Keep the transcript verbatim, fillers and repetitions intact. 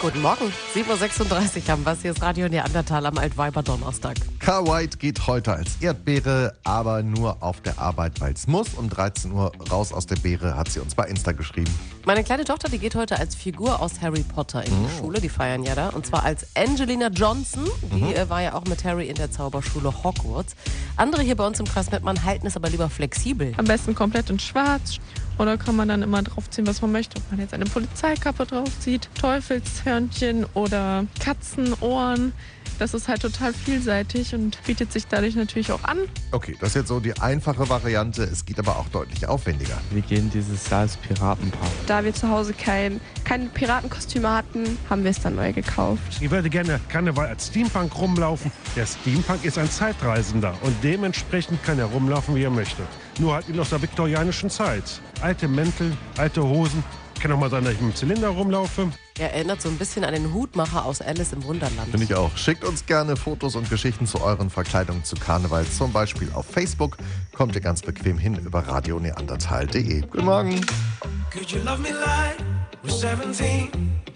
Guten Morgen, sieben Uhr sechsunddreißig haben wir es. Hier ist Radio Neandertal am Altweiber Donnerstag. Car White geht heute als Erdbeere, aber nur auf der Arbeit, weil es muss. Um dreizehn Uhr raus aus der Beere, hat sie uns bei Insta geschrieben. Meine kleine Tochter, die geht heute als Figur aus Harry Potter in die Oh. Schule. Die feiern ja da. Und zwar als Angelina Johnson. Die Mhm. äh, war ja auch mit Harry in der Zauberschule Hogwarts. Andere hier bei uns im Kreis Mettmann halten es aber lieber flexibel. Am besten komplett in schwarz. Oder kann man dann immer draufziehen, was man möchte. Ob man jetzt eine Polizeikappe draufzieht, Teufelshörnchen oder Katzenohren. Das ist halt total vielseitig und bietet sich dadurch natürlich auch an. Okay, das ist jetzt so die einfache Variante. Es geht aber auch deutlich aufwendiger. Wir gehen dieses Jahr als Piratenpaar. Da wir zu Hause kein, keine Piratenkostüme hatten, haben wir es dann neu gekauft. Ich würde gerne Karneval als Steampunk rumlaufen. Der Steampunk ist ein Zeitreisender und dementsprechend kann er rumlaufen, wie er möchte. Nur halt aus der viktorianischen Zeit. Alte Mäntel, alte Hosen. Kann auch mal sein, dass ich mit dem Zylinder rumlaufe. Er erinnert so ein bisschen an den Hutmacher aus Alice im Wunderland. Finde ich auch. Schickt uns gerne Fotos und Geschichten zu euren Verkleidungen zu Karneval. Zum Beispiel auf Facebook. Kommt ihr ganz bequem hin über radio neandertal punkt de. Guten Morgen. Could you love me like we're seventeen?